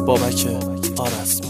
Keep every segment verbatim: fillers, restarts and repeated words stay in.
بابک آرزمی.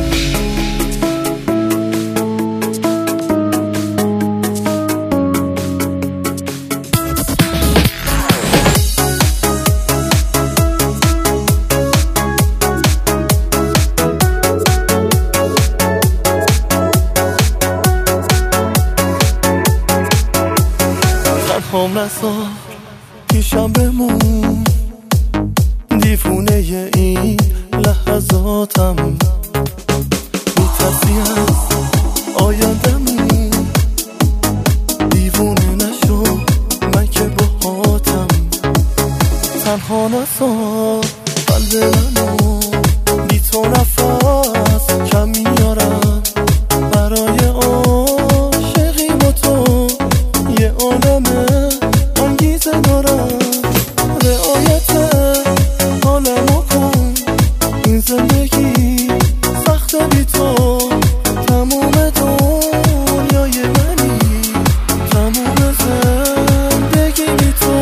تنهام نذار پیشم بمون، دیوونه این لحظاتم، میترسی از آیندمون، دیوونه نشو من که باهاتم. تنها نذار قلب منو، بی تو نفس کم میارم، برای عاشقیم و تو یه عالمه انگیزه دارم. رعایت حالمو کن، این زندگی سخت بی تو، تموم دنیای منی، تموم زندگی بی تو.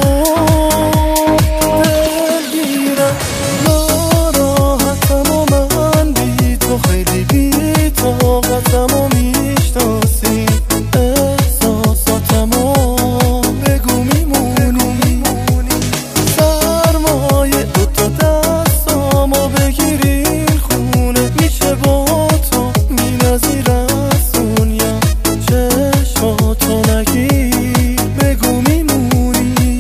دلگیرم ناراحتم و من بی تو، خیلی بی طاقتم و میشناسی احساساتمو، بگو میمونی سرمایه دوتا دستامو بگیرین خونه، میشه با تو بینظیر از دنیا، چشماتو نگیر بگو میمونی.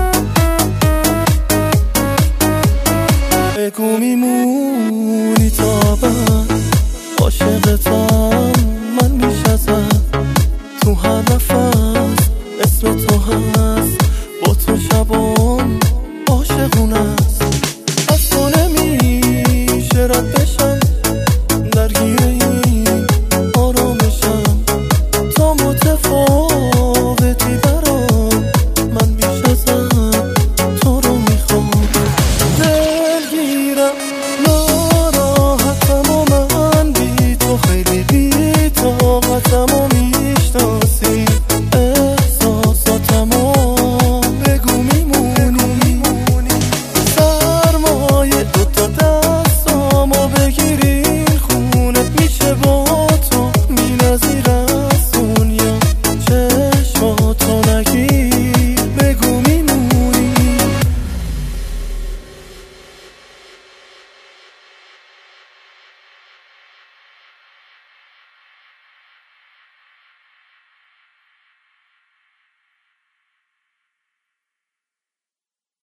بگو میمونی تا